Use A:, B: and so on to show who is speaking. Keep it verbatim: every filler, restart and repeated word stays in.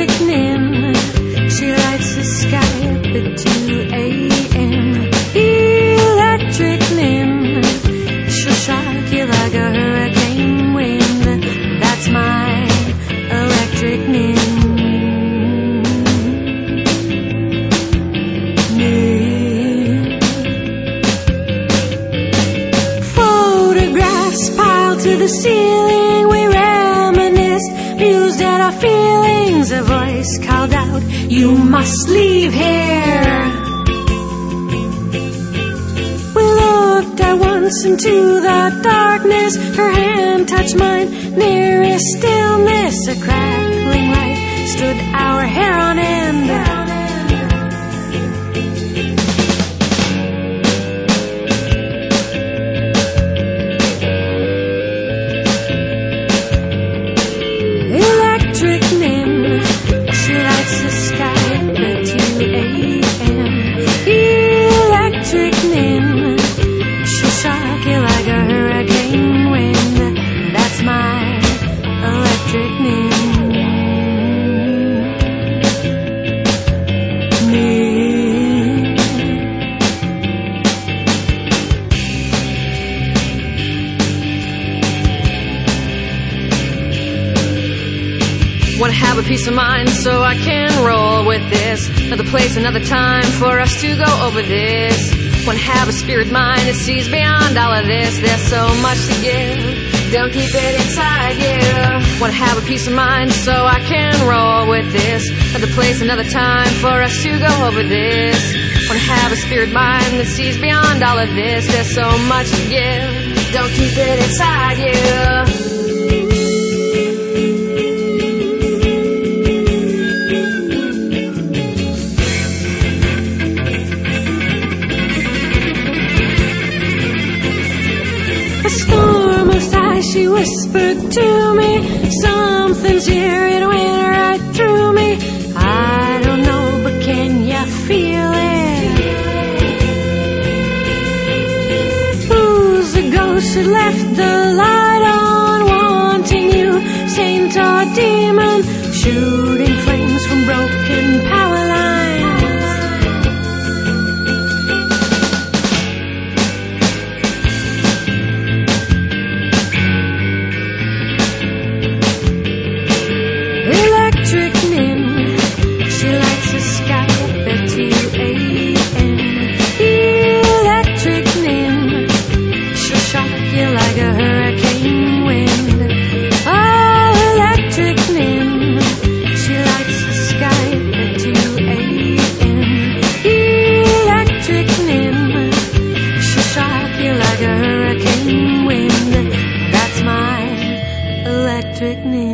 A: electric nim. She lights the sky up at two a.m. Electric nim. She'll shock you like a hurricane wind. That's my electric nim. Nim. Photographs piled to the ceiling. We reminisced, mused at our feelings. A voice called out, "You must leave here." We looked at once into the darkness. Her hand touched mine, nearest stillness. A crackling light stood our hair on end. Electric nim. She lights the sky at two a.m. Electric nim. She'll shock you like a hurricane wind. That's my electric nim. Nim.
B: Wanna have a peace of mind so I can roll with this. Another place, another time for us to go over this. Wanna have a spirit mind that sees beyond all of this. There's so much to give, don't keep it inside you. Wanna have a peace of mind so I can roll with this. Another place, another time for us to go over this. Wanna have a spirit mind that sees beyond all of this. There's so much to give, don't keep it inside you.
A: Storm of sighs, she whispered to me, something's here, it went right through me. I don't know, but can you feel it? Who's the ghost that left the light on, wanting you, saint or demon, shooting flames from broken power lines? Electric nim. She lights the sky up at two a.m. Electric nim. She'll shock you like a hurricane wind. Oh, electric nim. She lights the sky up at two a.m. Electric nim. She'll shock you like a hurricane wind. That's my electric nim.